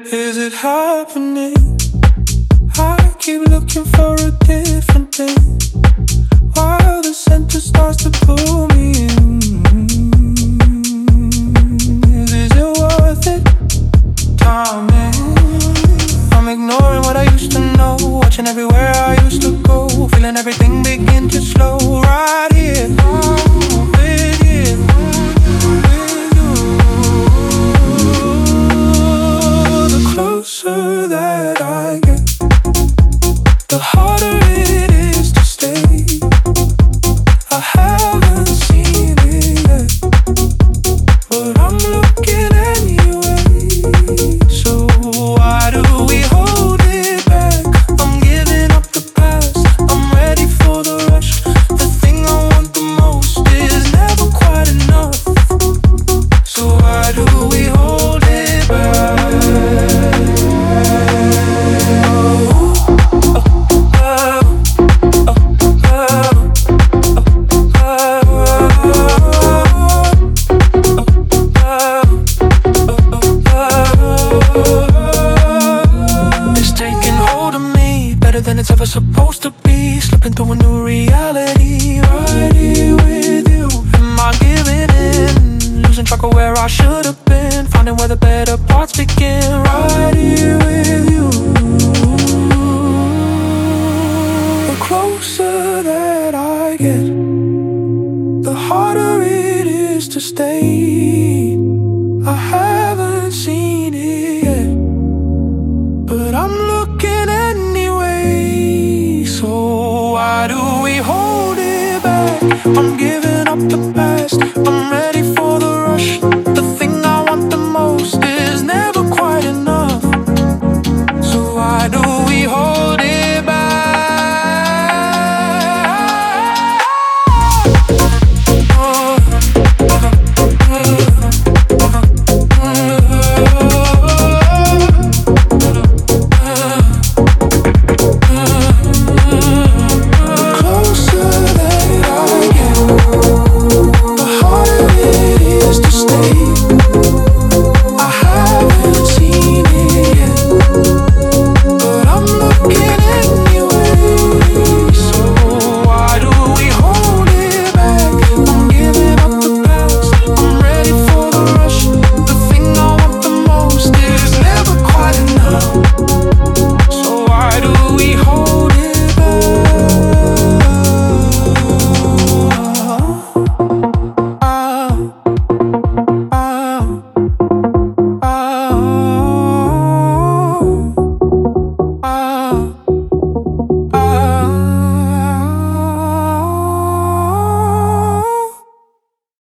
Is it happening? I keep looking for a different thing, while the center starts to pull me in. Is it worth it? Timing. I'm ignoring what I used to know, watching everywhere I used to go, feeling everything begin to slow right here. With you, with you. The closer that I get, the harder it is to stay. I haven't seen it yet, but I'm looking anyway. So why do we hold it back? I'm giving up the past, I'm ready for the rush. The thing I want the most is never quite enough. So why do we hold it back? Than it's ever supposed to be, slipping through a new reality, right here with you. Am I giving in, losing track of where I should have been, finding where the better parts begin, right here with you. The closer that I get, the harder it is to stay. I haven't seen it yet, but I'm looking anyway. So why do we hold it back? I'm